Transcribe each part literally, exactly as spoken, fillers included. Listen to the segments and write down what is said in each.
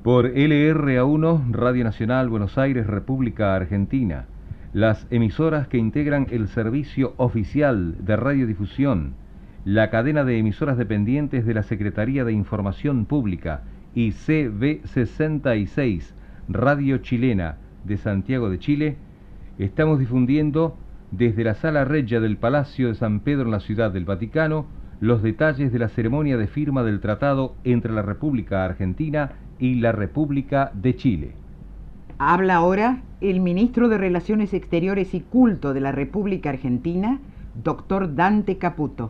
Por L R A uno, Radio Nacional Buenos Aires, República Argentina, las emisoras que integran el servicio oficial de radiodifusión, la cadena de emisoras dependientes de la Secretaría de Información Pública y C B sesenta y seis, Radio Chilena de Santiago de Chile, estamos difundiendo desde la Sala Regia del Palacio de San Pedro en la Ciudad del Vaticano los detalles de la ceremonia de firma del tratado entre la República Argentina y la República de Chile. Habla ahora el ministro de Relaciones Exteriores y Culto de la República Argentina, doctor Dante Caputo.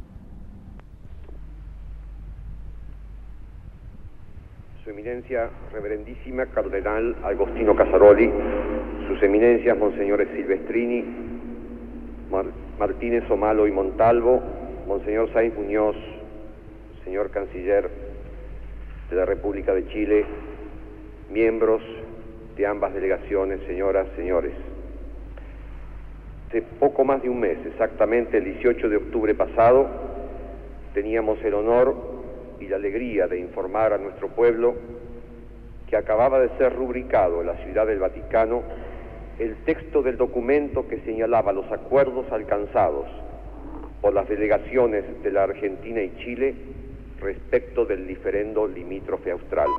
Su Eminencia Reverendísima Cardenal Agostino Casaroli, Sus Eminencias Monseñores Silvestrini, Mar Martínez Omalo y Montalvo, Monseñor Sáenz Muñoz, señor Canciller de la República de Chile, miembros de ambas delegaciones, señoras, señores. Hace poco más de un mes, exactamente el dieciocho de octubre pasado, teníamos el honor y la alegría de informar a nuestro pueblo que acababa de ser rubricado en la Ciudad del Vaticano el texto del documento que señalaba los acuerdos alcanzados por las delegaciones de la Argentina y Chile respecto del diferendo limítrofe austral.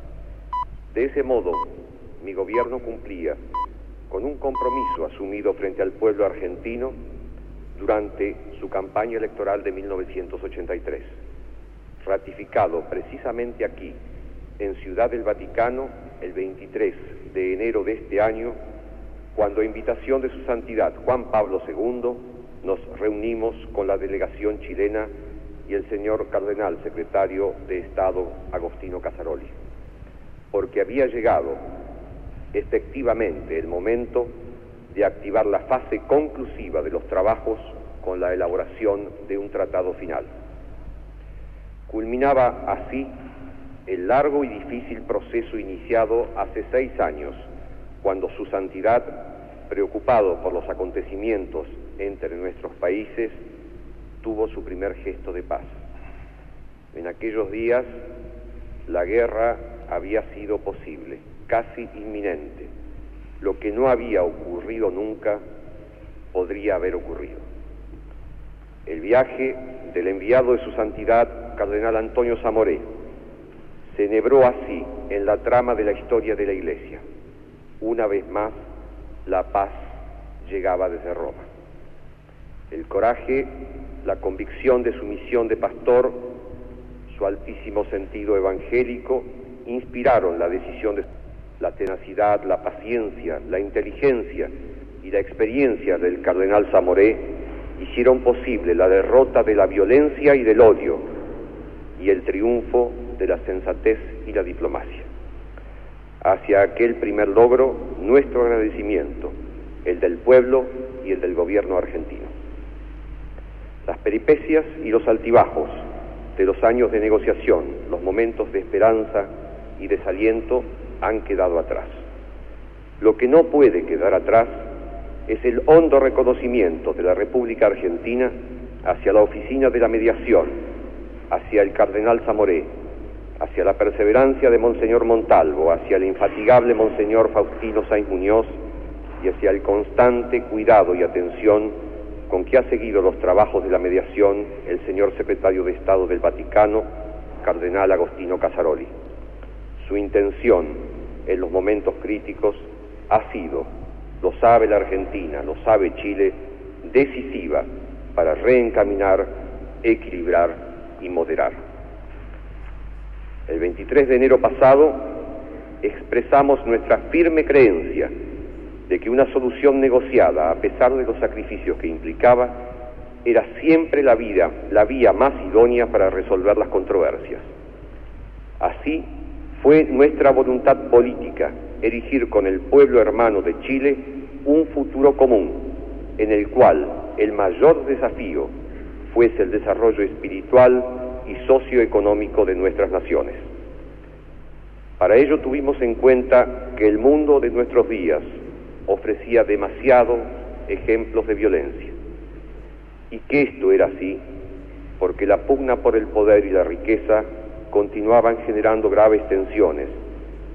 De ese modo, mi gobierno cumplía con un compromiso asumido frente al pueblo argentino durante su campaña electoral de mil novecientos ochenta y tres, ratificado precisamente aquí, en Ciudad del Vaticano, el veintitrés de enero de este año, cuando a invitación de su Santidad Juan Pablo segundo nos reunimos con la delegación chilena y el señor Cardenal Secretario de Estado Agostino Casaroli, porque había llegado efectivamente el momento de activar la fase conclusiva de los trabajos con la elaboración de un tratado final. Culminaba así el largo y difícil proceso iniciado hace seis años, cuando su Santidad, preocupado por los acontecimientos entre nuestros países, tuvo su primer gesto de paz. En aquellos días, la guerra había sido posible, casi inminente. Lo que no había ocurrido nunca podría haber ocurrido. El viaje del enviado de su Santidad, Cardenal Antonio Zamoré, se enhebró así en la trama de la historia de la Iglesia. Una vez más, la paz llegaba desde Roma. El coraje, la convicción de su misión de pastor, su altísimo sentido evangélico, inspiraron la decisión de la tenacidad, la paciencia, la inteligencia y la experiencia del cardenal Zamoré hicieron posible la derrota de la violencia y del odio y el triunfo de la sensatez y la diplomacia. Hacia aquel primer logro, nuestro agradecimiento, el del pueblo y el del gobierno argentino. Las peripecias y los altibajos de los años de negociación, los momentos de esperanza y desaliento han quedado atrás. Lo que no puede quedar atrás es el hondo reconocimiento de la República Argentina hacia la oficina de la mediación, hacia el cardenal Zamoré, hacia la perseverancia de Monseñor Montalvo, hacia el infatigable Monseñor Faustino Sáenz Muñoz y hacia el constante cuidado y atención con que ha seguido los trabajos de la mediación el señor Secretario de Estado del Vaticano, Cardenal Agostino Casaroli. Su intención en los momentos críticos ha sido, lo sabe la Argentina, lo sabe Chile, decisiva para reencaminar, equilibrar y moderar. El veintitrés de enero pasado expresamos nuestra firme creencia de que una solución negociada, a pesar de los sacrificios que implicaba, era siempre la, vida, la vía más idónea para resolver las controversias. Así fue nuestra voluntad política erigir con el pueblo hermano de Chile un futuro común, en el cual el mayor desafío fuese el desarrollo espiritual y socioeconómico de nuestras naciones. Para ello tuvimos en cuenta que el mundo de nuestros días ofrecía demasiados ejemplos de violencia, y que esto era así porque la pugna por el poder y la riqueza continuaban generando graves tensiones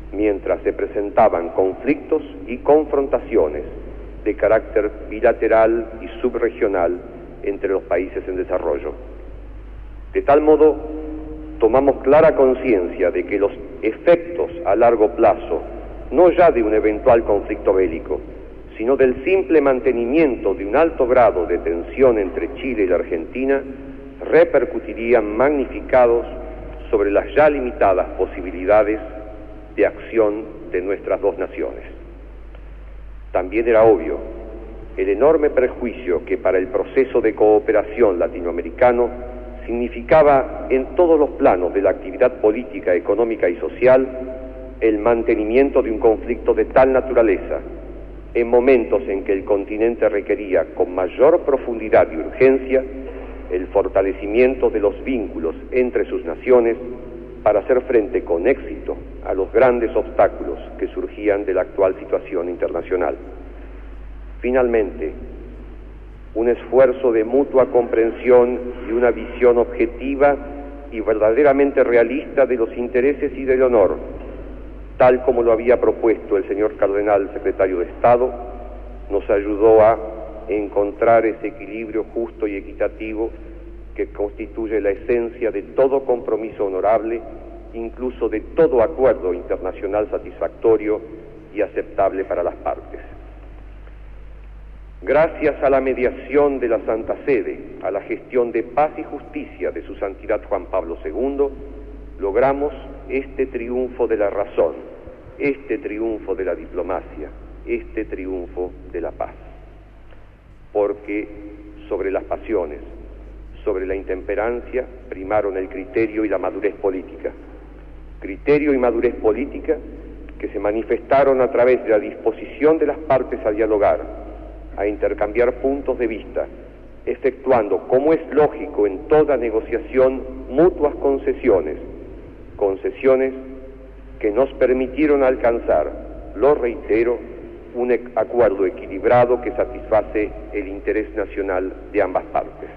mientras se presentaban conflictos y confrontaciones de carácter bilateral y subregional entre los países en desarrollo. De tal modo, tomamos clara conciencia de que los efectos a largo plazo, no ya de un eventual conflicto bélico, sino del simple mantenimiento de un alto grado de tensión entre Chile y la Argentina, repercutirían magnificados sobre las ya limitadas posibilidades de acción de nuestras dos naciones. También era obvio el enorme perjuicio que para el proceso de cooperación latinoamericano significaba en todos los planos de la actividad política, económica y social el mantenimiento de un conflicto de tal naturaleza, en momentos en que el continente requería con mayor profundidad y urgencia el fortalecimiento de los vínculos entre sus naciones para hacer frente con éxito a los grandes obstáculos que surgían de la actual situación internacional. Finalmente, un esfuerzo de mutua comprensión y una visión objetiva y verdaderamente realista de los intereses y del honor, tal como lo había propuesto el señor Cardenal Secretario de Estado, nos ayudó a encontrar ese equilibrio justo y equitativo que constituye la esencia de todo compromiso honorable, incluso de todo acuerdo internacional satisfactorio y aceptable para las partes. Gracias a la mediación de la Santa Sede, a la gestión de paz y justicia de su Santidad Juan Pablo segundo, logramos este triunfo de la razón, este triunfo de la diplomacia, este triunfo de la paz. Porque sobre las pasiones, sobre la intemperancia, primaron el criterio y la madurez política. Criterio y madurez política que se manifestaron a través de la disposición de las partes a dialogar, a intercambiar puntos de vista, efectuando, como es lógico en toda negociación, mutuas concesiones, concesiones que nos permitieron alcanzar, lo reitero, un acuerdo equilibrado que satisface el interés nacional de ambas partes.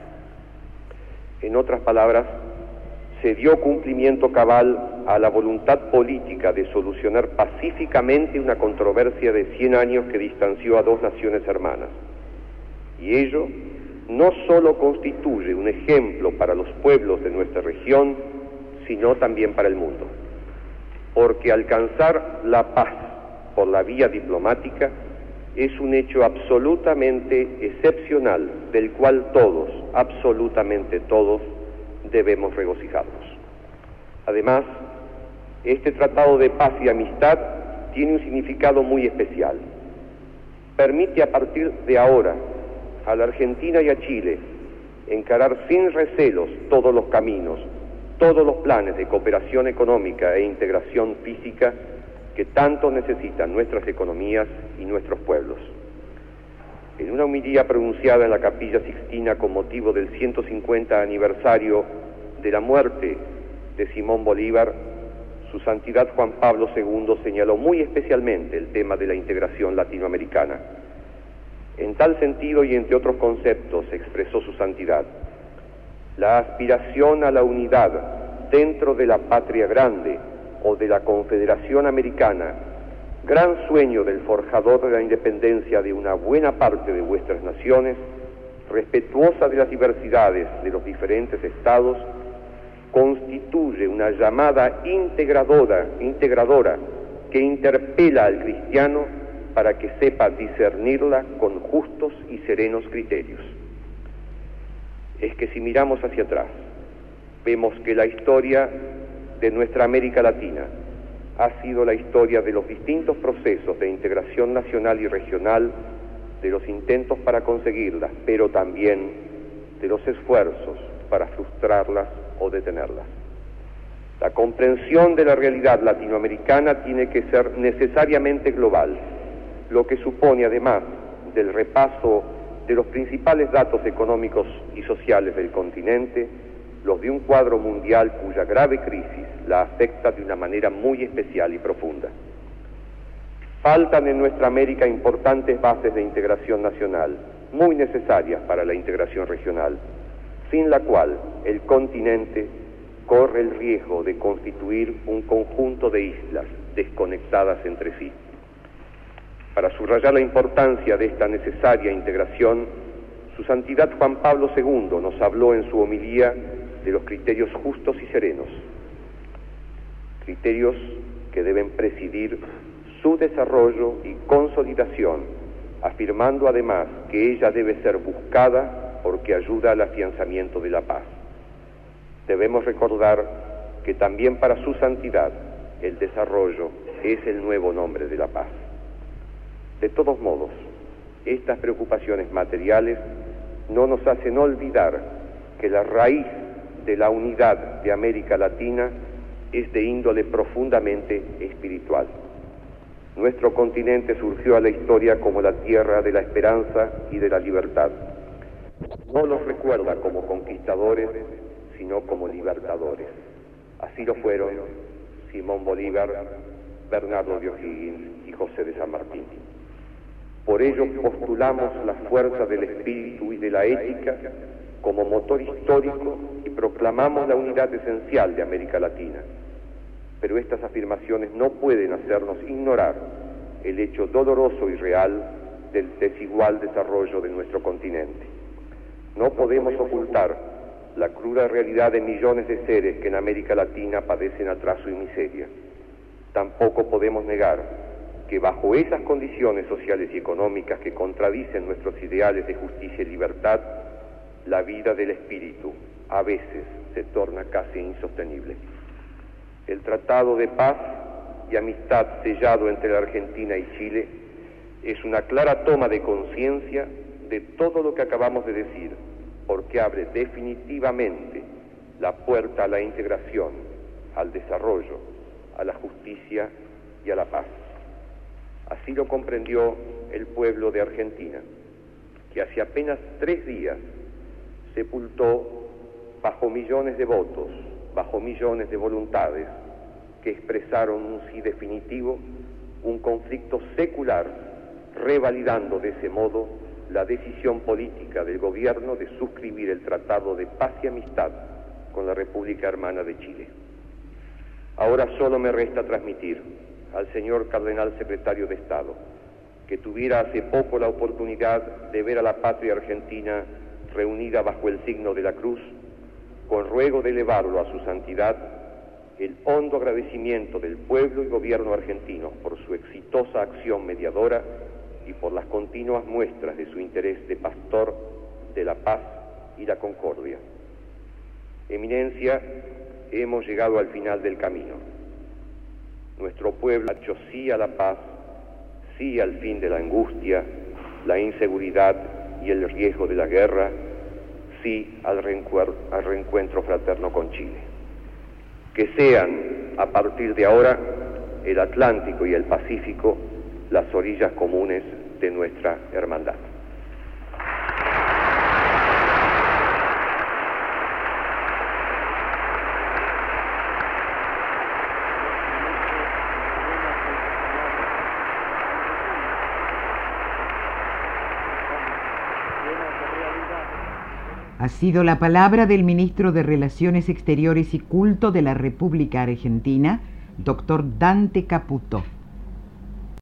En otras palabras, se dio cumplimiento cabal a la voluntad política de solucionar pacíficamente una controversia de cien años que distanció a dos naciones hermanas. Y ello no solo constituye un ejemplo para los pueblos de nuestra región, sino también para el mundo. Porque alcanzar la paz por la vía diplomática es un hecho absolutamente excepcional, del cual todos, absolutamente todos, debemos regocijarnos. Además, este tratado de paz y amistad tiene un significado muy especial. Permite a partir de ahora a la Argentina y a Chile encarar sin recelos todos los caminos, todos los planes de cooperación económica e integración física que tanto necesitan nuestras economías y nuestros pueblos. En una homilía pronunciada en la Capilla Sixtina con motivo del ciento cincuenta aniversario de la muerte de Simón Bolívar, su Santidad Juan Pablo segundo señaló muy especialmente el tema de la integración latinoamericana. En tal sentido y entre otros conceptos expresó su Santidad: la aspiración a la unidad dentro de la patria grande o de la Confederación Americana, gran sueño del forjador de la independencia de una buena parte de vuestras naciones, respetuosa de las diversidades de los diferentes estados, constituye una llamada integradora, integradora que interpela al cristiano para que sepa discernirla con justos y serenos criterios. Es que si miramos hacia atrás, vemos que la historia de nuestra América Latina ha sido la historia de los distintos procesos de integración nacional y regional, de los intentos para conseguirlas, pero también de los esfuerzos para frustrarlas o detenerlas. La comprensión de la realidad latinoamericana tiene que ser necesariamente global, lo que supone, además del repaso de los principales datos económicos y sociales del continente, los de un cuadro mundial cuya grave crisis la afecta de una manera muy especial y profunda. Faltan en nuestra América importantes bases de integración nacional, muy necesarias para la integración regional, sin la cual el continente corre el riesgo de constituir un conjunto de islas desconectadas entre sí. Para subrayar la importancia de esta necesaria integración, Su Santidad Juan Pablo segundo nos habló en su homilía de los criterios justos y serenos, criterios que deben presidir su desarrollo y consolidación, afirmando además que ella debe ser buscada porque ayuda al afianzamiento de la paz. Debemos recordar que también para Su Santidad el desarrollo es el nuevo nombre de la paz. De todos modos, estas preocupaciones materiales no nos hacen olvidar que la raíz de la unidad de América Latina es de índole profundamente espiritual. Nuestro continente surgió a la historia como la tierra de la esperanza y de la libertad. No los recuerda como conquistadores, sino como libertadores. Así lo fueron Simón Bolívar, Bernardo de O'Higgins y José de San Martín. Por ello postulamos la fuerza del espíritu y de la ética como motor histórico y proclamamos la unidad esencial de América Latina. Pero estas afirmaciones no pueden hacernos ignorar el hecho doloroso y real del desigual desarrollo de nuestro continente. No podemos ocultar la cruda realidad de millones de seres que en América Latina padecen atraso y miseria. Tampoco podemos negar que bajo esas condiciones sociales y económicas que contradicen nuestros ideales de justicia y libertad, la vida del espíritu a veces se torna casi insostenible. El Tratado de Paz y Amistad sellado entre la Argentina y Chile es una clara toma de conciencia de todo lo que acabamos de decir, porque abre definitivamente la puerta a la integración, al desarrollo, a la justicia y a la paz. Así lo comprendió el pueblo de Argentina, que hace apenas tres días sepultó bajo millones de votos, bajo millones de voluntades que expresaron un sí definitivo, un conflicto secular, revalidando de ese modo la decisión política del gobierno de suscribir el Tratado de Paz y Amistad con la República Hermana de Chile. Ahora solo me resta transmitir al señor Cardenal Secretario de Estado, que tuviera hace poco la oportunidad de ver a la patria argentina reunida bajo el signo de la cruz, con ruego de elevarlo a su santidad, el hondo agradecimiento del pueblo y gobierno argentino por su exitosa acción mediadora y por las continuas muestras de su interés de pastor de la paz y la concordia. Eminencia, hemos llegado al final del camino. Nuestro pueblo ha dicho sí a la paz, sí al fin de la angustia, la inseguridad y el riesgo de la guerra, sí al reencuentro, al reencuentro fraterno con Chile. Que sean, a partir de ahora, el Atlántico y el Pacífico las orillas comunes de nuestra hermandad. Ha sido la palabra del ministro de Relaciones Exteriores y Culto de la República Argentina, doctor Dante Caputo.